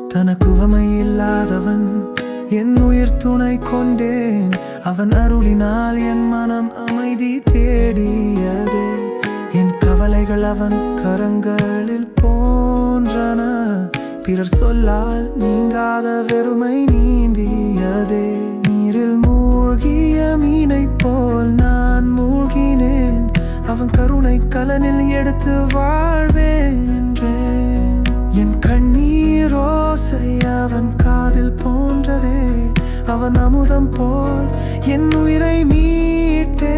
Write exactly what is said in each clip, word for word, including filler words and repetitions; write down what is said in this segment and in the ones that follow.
தனக்கு உவமை இல்லாதவன் என் உயிர் துணை கொண்டேன். அவன் அருளினால் என் மனம் அமைதி தேடியதே. என் கவலைகள் அவன் கரங்களில் போன்றன. பிறர் சொல்லால் நீங்காத வெறுமை நீந்தியதே. நீரில் மூழ்கிய மீனை போல் நான் மூழ்கினேன். அவன் கருணை கலனில் எடுத்து வாழ்வேன் என்றேன். என் கண்ணீர் ஓசை அவன் காதில் போன்றதே. அவன் அமுதம் போல் என் உயிரை மீட்டே.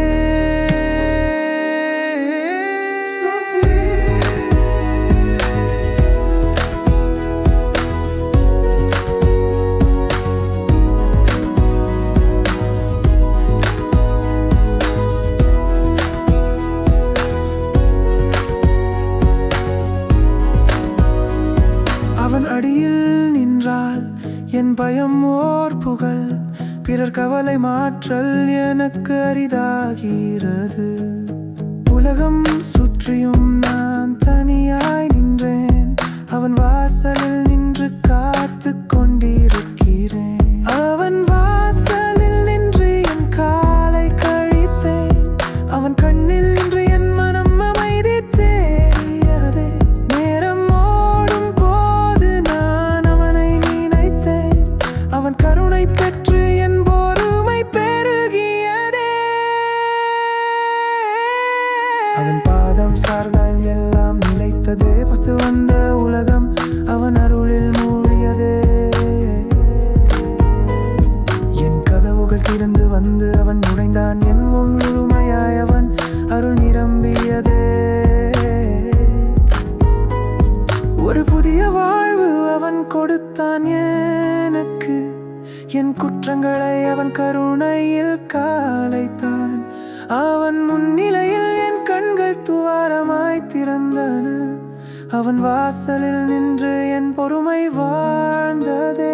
அவன் அடியில் நின்றால் என் பயம் ஓர் புகழ். பிறர் கவலை மாற்றல் எனக்கு அரிதாகிறது. உலகம் சுற்றியும் நான் தனியாய் நின்றேன். அவன் வாசலில் நின்று காத்து கொண்டிருக்கிறேன். அவன் வாசலில் நின்று என் காலை கழித்தேன். அவன் கண்ணில் நின்று என் மனம் அமைதி தேடியதே. நேரம் ஓடும் போது நான் அவனை நினைத்தேன். அவன் கருணை பெற்று என் பொறுமை பெருகியதே. அவன் பாதம் சார்ந்தால் எல்லாம் நிலைத்ததே. பத்து வந்த உலகம் அவன் அருளில் மூழ்கியதே. என் கதவுகள் திறந்து வந்து அவன் நுழைந்தான். என் முன் முழுமையாய் அவன் அருள் நிரம்பியதே. ஒரு புதிய வாழ்வு அவன் கொடுத்தான் எனக்கு. என் குற்றங்களை அவன் கருணையில் காலைத்தான். அவன் முன்னிலையில் என் கண்கள் துவாரமாய் திறந்தன. அவன் வாசலில் நின்று என் பொறுமை வாழ்ந்ததே.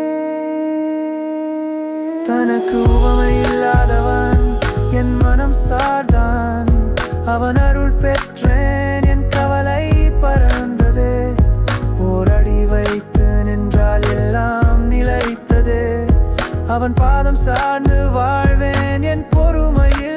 தனக்கு உவமை இல்லாதவன் என் மனம் சார்ந்தான். அவன் அருள் பெற்றேன் என் கவலை பறந்ததே. ஓரடி வைத்து நின்றால் எல்லாம் நிலைத்ததே. அவன் பாதம் சார்ந்து வாழ்வேன் என் பொறுமையில்.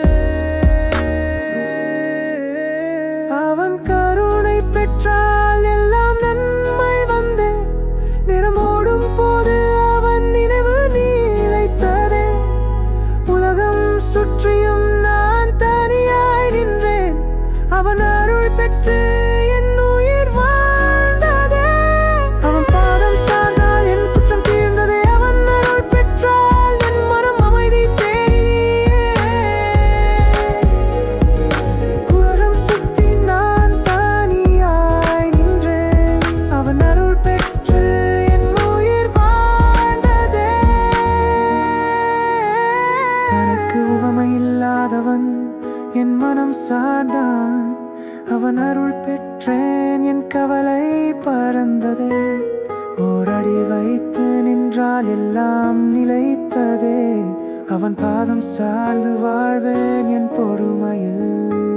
அவன் கருணை பெற்றால் எல்லாம் நன்மை வந்தே. நிறமோடும் போது அவன் நினைவு நிலைத்ததே. உலகம் சுற்றியும் நான் தனியாய் நின்றேன். அவன் அருள் பெற்று என் உயிர் வாழ்ந்ததே. அவன் பாதம் சார்ந்தால் என் குற்றம் தீர்ந்ததே. அவன் அருள் பெற்றால் என் மனம் அமைதி தேடியே. உலகம் சுற்றி நான் தனியாய் நின்றேன். அவன் அருள் பெற்று என் உயிர் வாழ்ந்ததே. தனக்கு உவமை இல்லாதவன் என் மனம் சார்ந்தான். அவன் அருள் பெற்றேன் என் கவலை பறந்ததே. ஓரடி வைத்து நின்றால் எல்லாம் நிலைத்ததே. அவன் பாதம் சார்ந்து வாழ்வேன் என் பொறுமையில்.